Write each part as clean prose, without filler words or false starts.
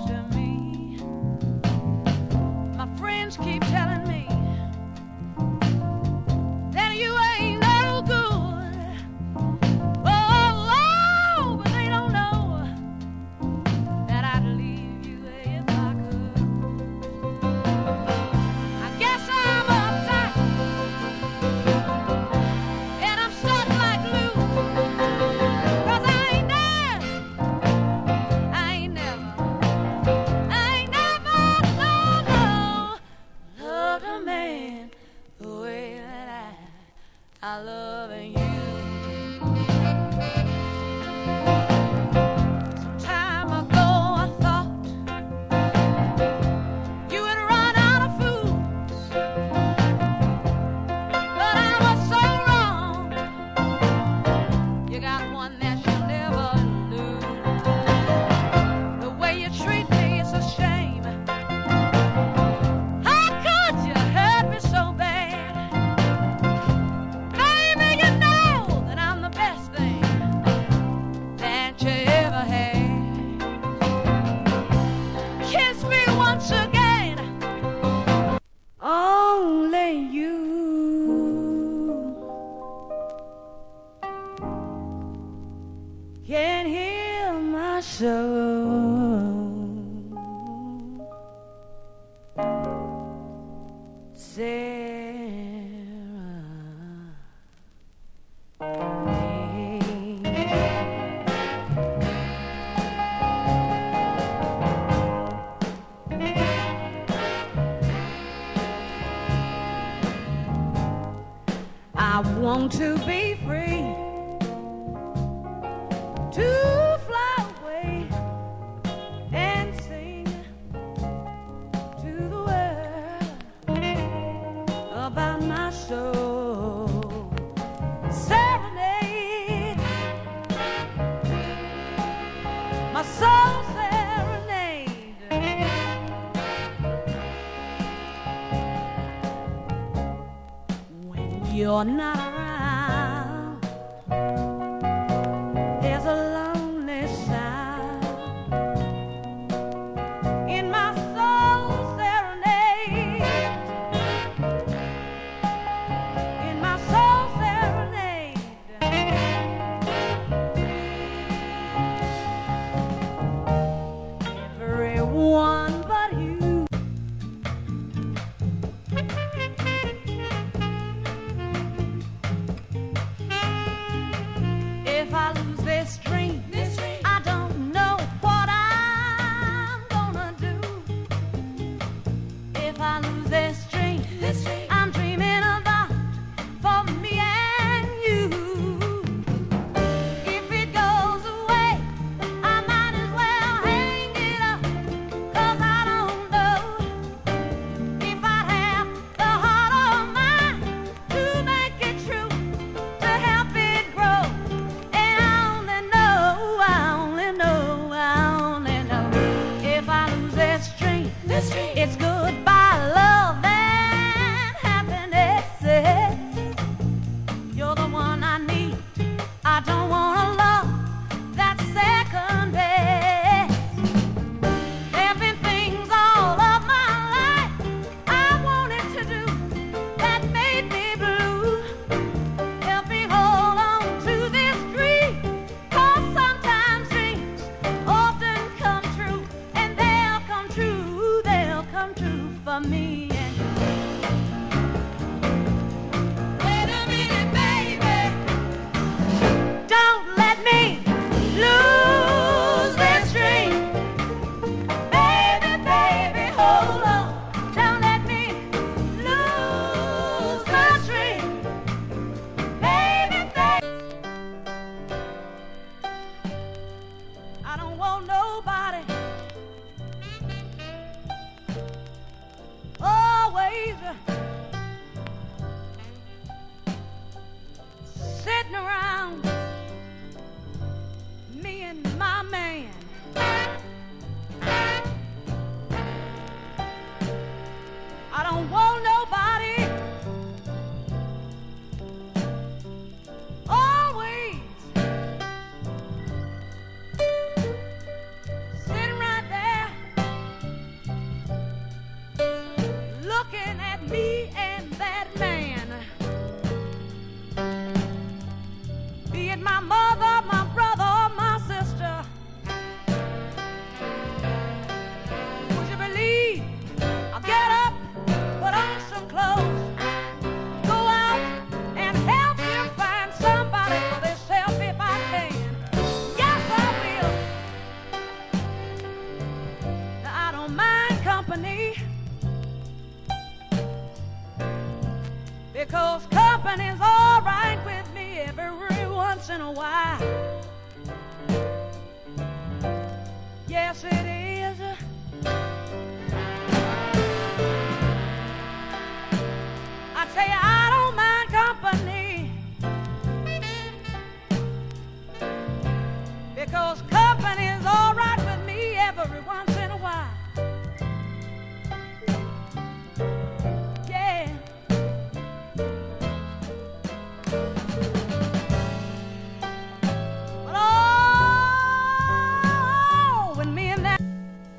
to me. My friends keep telling me that you ain't no good. Oh, but they don't know that I'd leave you if I could. I guess I'm uptight and I'm stuck like glue, 'cause I ain't there, I ain't never, no, loved a man the way that I love you. Some time ago I thought you had run out of food, but I was so wrong. You got one that you'll never lose. The way you treat me is a shame. How could you hurt me so bad? Baby, you know that I'm the best thing that you ever had. Kiss me once again. Only you can heal my soul. I want to be free, to fly away and sing to the world about my soul. Serenade, my soul serenade. When you're not around, there's a lonely sound in my soul serenade, in my soul serenade. Everyone but you. If I lose this dream, I don't know what I'm gonna do. If I lose this dream, I'm dreaming about for me and you. If it goes away, I might as well hang it up, 'cause I don't know if I have the heart of mine to make it true, to help it grow. And I only know if I lose this dream, it's goodbye love and happiness. You're the one I need. I don't want a love that's second best. There've been things all of my life I wanted to do that made me blue. Help me hold on to this dream, 'cause sometimes dreams often come true, and they'll come true for me and you. Wait a minute, baby. Don't let me lose this dream. Baby, baby, hold on. Don't let me lose my dream. Baby, baby. I don't want nobody. Oh, company, because company's all right with me every once in a while. Yes, it is. I tell you, I don't mind company, because company's all right with me every once in a while. Yeah. But oh, when me and that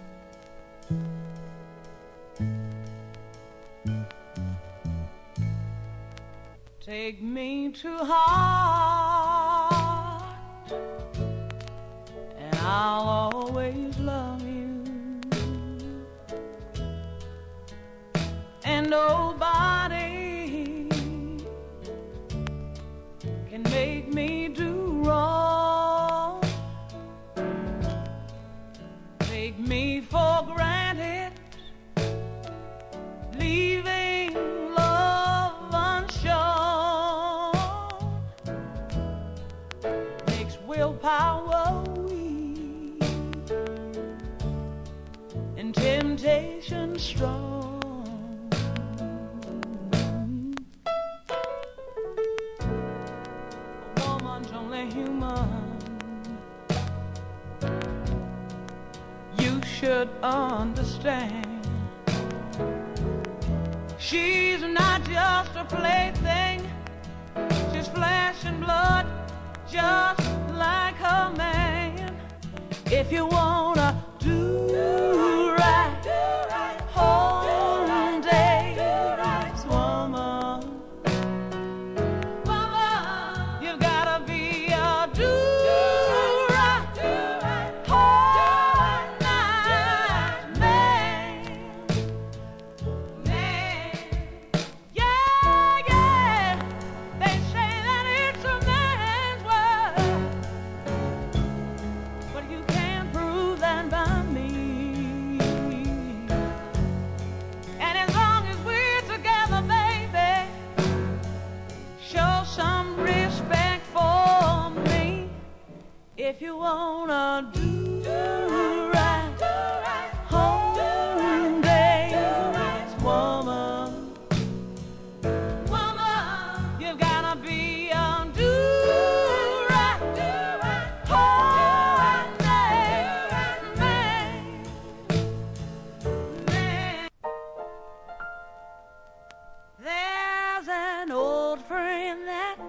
take me to heart, and I'll always love you, and nobody can make me do wrong, take me for granted, leaving love unshown, makes willpower weak and temptation strong. A woman's only human. You should understand. She's not just a plaything. She's flesh and blood, just like her man. If you wanna do right, whole day, woman, you gotta be a do-right, whole night man. Yeah, yeah, they say that it's a man's world, but you can't prove that by me. And as long as we're together, baby, show some respect for me. If you wanna do right, home day, woman, you've gotta be a do-right, whole day man. There's an old friend that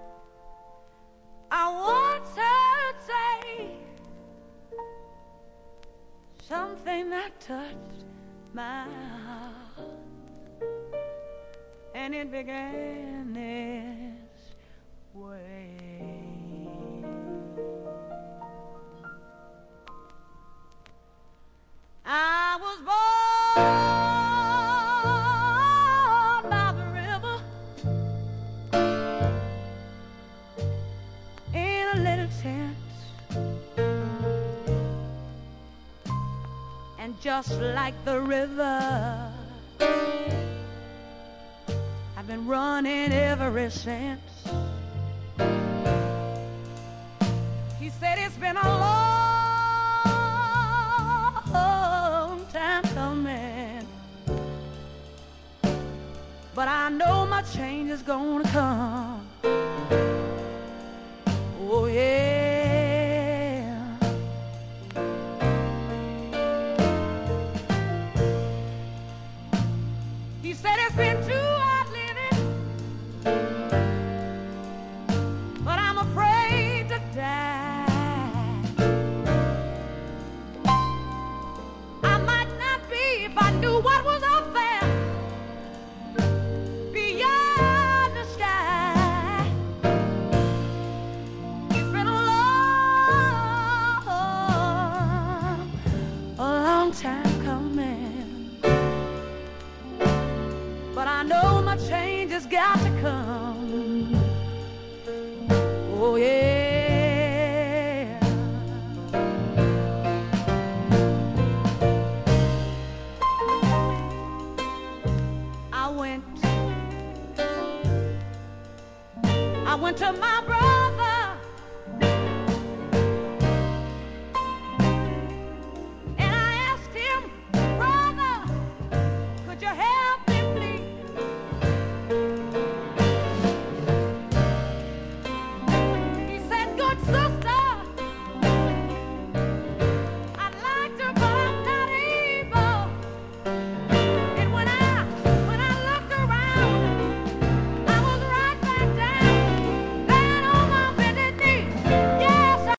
I once heard say something that touched my heart, and it began this way. I was born by the river in a little tent, and just like the river, I've been running ever since. He said it's been a long time coming, but I know my change is gonna come. Oh yeah. He said it's been too hard living, but I'm afraid to die. I might not be if I knew what was up there beyond the sky. It's been a long time coming, but I know my change has got to come. Oh yeah. to my brother.